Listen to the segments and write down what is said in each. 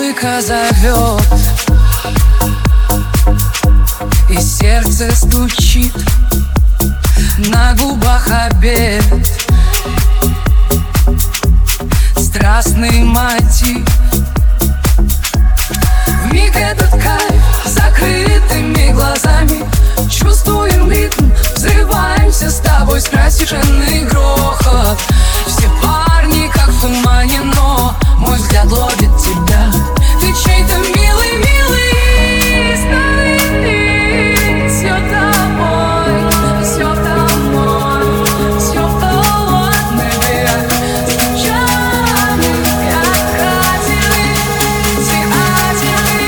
Музыка зовет, и сердце стучит, на губах обед, страстный мотив. Вмиг этот кайф закрытыми глазами, чувствуем ритм, взрываемся с тобой, скрасивший грохот. Все парни как в тумане, но мой взгляд ловит тебя. Ты чей-то милый, милый, старый, все тобой, все тобой, все холодный век, стучами, как катили, театели.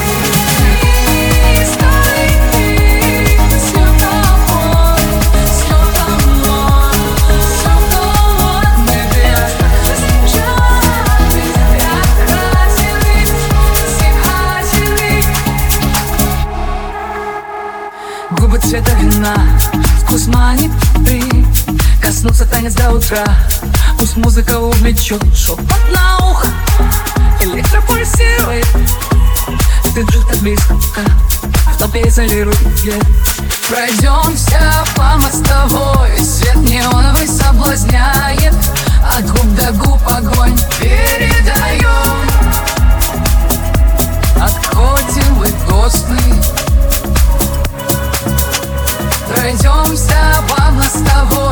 Ты старый, все тобой, все тобой, все холодный век, стучами, как катили, театели. Губы цвета вина, вкус манит, ты коснуться танец до утра. Пусть музыка увлечет, шепот на ухо, электропульсирует. Ты же так близко, в толпе изолирует. Пройдемся по мостовой, свет неоновый соблазняет, от губ до губ огонь передаем. Отходим в ГОСТы, пройдемся по мостовой.